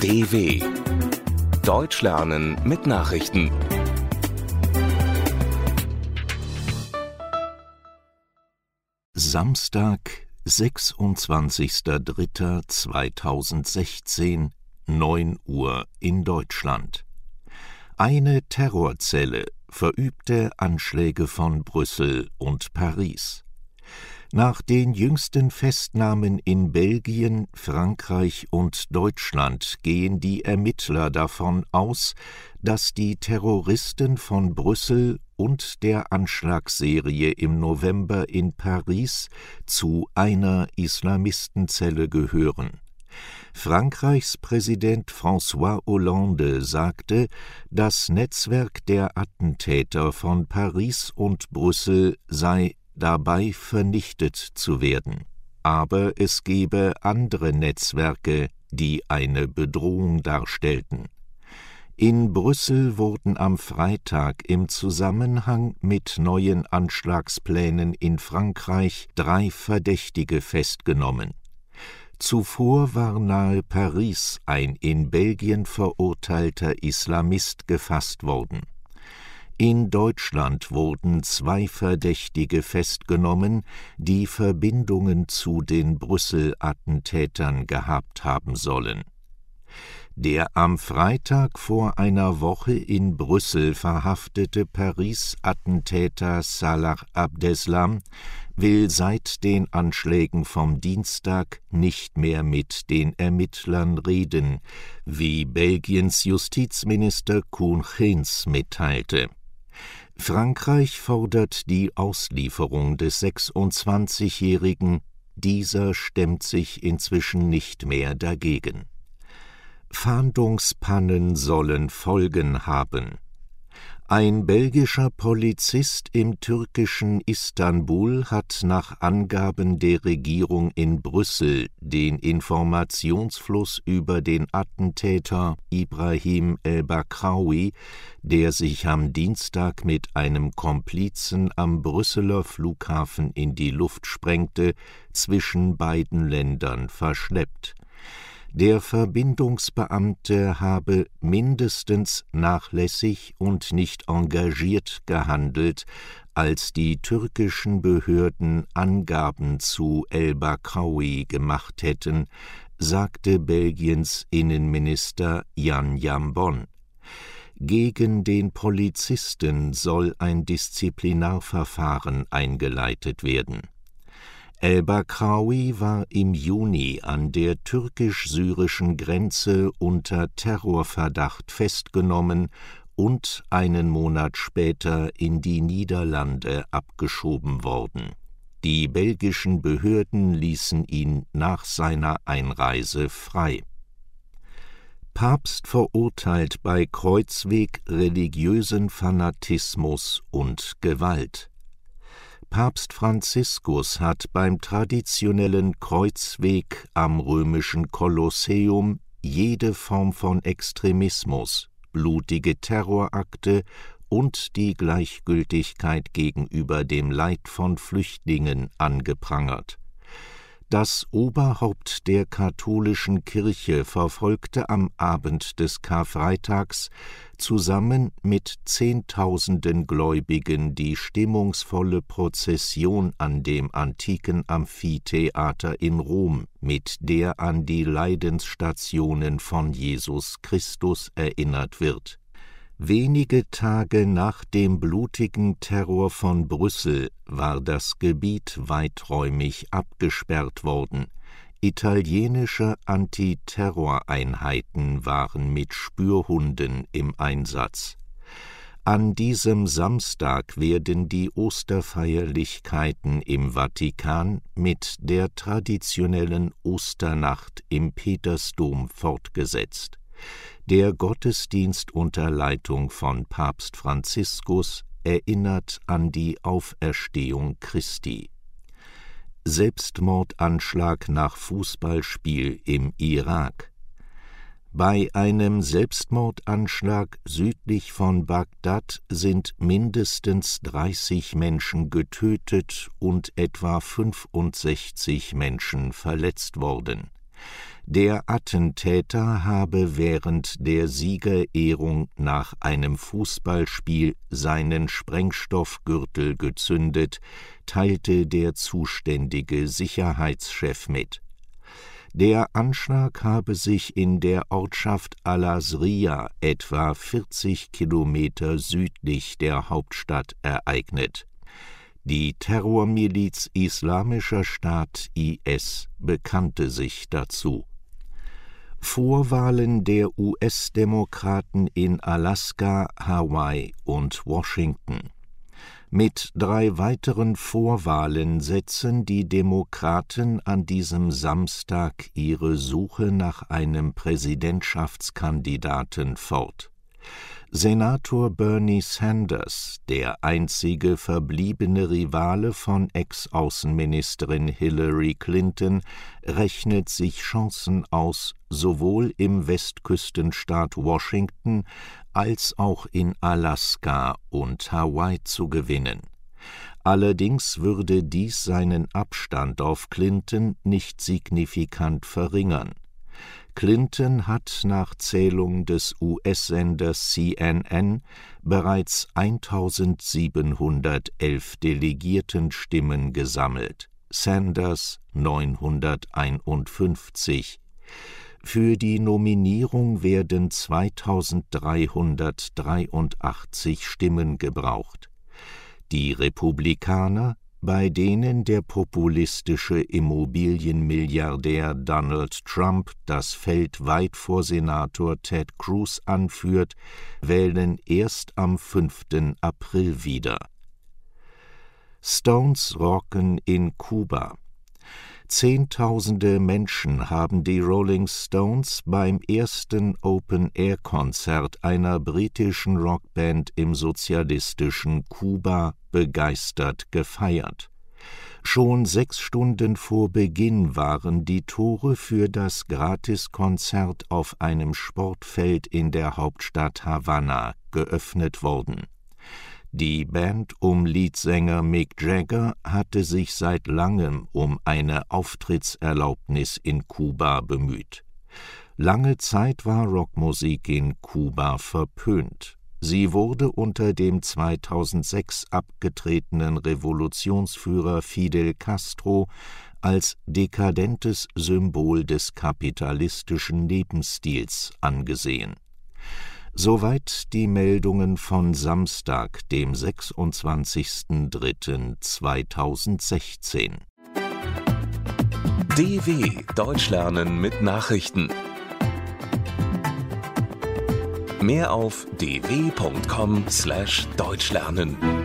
DW Deutsch lernen mit Nachrichten. Samstag, 26.03.2016, 9 Uhr in Deutschland. Eine Terrorzelle verübte Anschläge von Brüssel und Paris. Nach den jüngsten Festnahmen in Belgien, Frankreich und Deutschland gehen die Ermittler davon aus, dass die Terroristen von Brüssel und der Anschlagsserie im November in Paris zu einer Islamistenzelle gehören. Frankreichs Präsident François Hollande sagte, das Netzwerk der Attentäter von Paris und Brüssel sei dabei vernichtet zu werden. Aber es gebe andere Netzwerke, die eine Bedrohung darstellten. In Brüssel wurden am Freitag im Zusammenhang mit neuen Anschlagsplänen in Frankreich 3 Verdächtige festgenommen. Zuvor war nahe Paris ein in Belgien verurteilter Islamist gefasst worden. In Deutschland wurden 2 Verdächtige festgenommen, die Verbindungen zu den Brüssel-Attentätern gehabt haben sollen. Der am Freitag vor einer Woche in Brüssel verhaftete Paris-Attentäter Salah Abdeslam will seit den Anschlägen vom Dienstag nicht mehr mit den Ermittlern reden, wie Belgiens Justizminister Koen Geens mitteilte. Frankreich fordert die Auslieferung des 26-Jährigen, dieser stemmt sich inzwischen nicht mehr dagegen. Fahndungspannen sollen Folgen haben. Ein belgischer Polizist im türkischen Istanbul hat nach Angaben der Regierung in Brüssel den Informationsfluss über den Attentäter Ibrahim el-Bakraoui, der sich am Dienstag mit einem Komplizen am Brüsseler Flughafen in die Luft sprengte, zwischen beiden Ländern verschleppt. Der Verbindungsbeamte habe mindestens nachlässig und nicht engagiert gehandelt, als die türkischen Behörden Angaben zu el-Bakraoui gemacht hätten, sagte Belgiens Innenminister Jan Jambon. Gegen den Polizisten soll ein Disziplinarverfahren eingeleitet werden. El-Bakraoui war im Juni an der türkisch-syrischen Grenze unter Terrorverdacht festgenommen und einen Monat später in die Niederlande abgeschoben worden. Die belgischen Behörden ließen ihn nach seiner Einreise frei. Papst verurteilt bei Kreuzweg religiösen Fanatismus und Gewalt. Papst Franziskus hat beim traditionellen Kreuzweg am römischen Kolosseum jede Form von Extremismus, blutige Terrorakte und die Gleichgültigkeit gegenüber dem Leid von Flüchtlingen angeprangert. Das Oberhaupt der katholischen Kirche verfolgte am Abend des Karfreitags zusammen mit Zehntausenden Gläubigen die stimmungsvolle Prozession an dem antiken Amphitheater in Rom, mit der an die Leidensstationen von Jesus Christus erinnert wird. Wenige Tage nach dem blutigen Terror von Brüssel war das Gebiet weiträumig abgesperrt worden. Italienische Antiterroreinheiten waren mit Spürhunden im Einsatz. An diesem Samstag werden die Osterfeierlichkeiten im Vatikan mit der traditionellen Osternacht im Petersdom fortgesetzt. Der Gottesdienst unter Leitung von Papst Franziskus erinnert an die Auferstehung Christi. Selbstmordanschlag nach Fußballspiel im Irak. Bei einem Selbstmordanschlag südlich von Bagdad sind mindestens 30 Menschen getötet und etwa 65 Menschen verletzt worden. Der Attentäter habe während der Siegerehrung nach einem Fußballspiel seinen Sprengstoffgürtel gezündet, teilte der zuständige Sicherheitschef mit. Der Anschlag habe sich in der Ortschaft Al-Azriya, etwa 40 Kilometer südlich der Hauptstadt, ereignet. Die Terrormiliz Islamischer Staat (IS) bekannte sich dazu. Vorwahlen der US-Demokraten in Alaska, Hawaii und Washington. Mit 3 weiteren Vorwahlen setzen die Demokraten an diesem Samstag ihre Suche nach einem Präsidentschaftskandidaten fort. Senator Bernie Sanders, der einzige verbliebene Rivale von Ex-Außenministerin Hillary Clinton, rechnet sich Chancen aus, sowohl im Westküstenstaat Washington als auch in Alaska und Hawaii zu gewinnen. Allerdings würde dies seinen Abstand auf Clinton nicht signifikant verringern. Clinton hat nach Zählung des US-Senders CNN bereits 1711 Delegiertenstimmen gesammelt, Sanders 951. Für die Nominierung werden 2383 Stimmen gebraucht. Die Republikaner, bei denen der populistische Immobilienmilliardär Donald Trump das Feld weit vor Senator Ted Cruz anführt, wählen erst am 5. April wieder. Stones rocken in Kuba. Zehntausende Menschen haben die Rolling Stones beim ersten Open-Air-Konzert einer britischen Rockband im sozialistischen Kuba begeistert gefeiert. Schon 6 Stunden vor Beginn waren die Tore für das Gratiskonzert auf einem Sportfeld in der Hauptstadt Havanna geöffnet worden. Die Band um Leadsänger Mick Jagger hatte sich seit langem um eine Auftrittserlaubnis in Kuba bemüht. Lange Zeit war Rockmusik in Kuba verpönt. Sie wurde unter dem 2006 abgetretenen Revolutionsführer Fidel Castro als dekadentes Symbol des kapitalistischen Lebensstils angesehen. Soweit die Meldungen von Samstag, dem 26.03.2016. DW Deutsch lernen mit Nachrichten. Mehr auf dw.com/deutschlernen.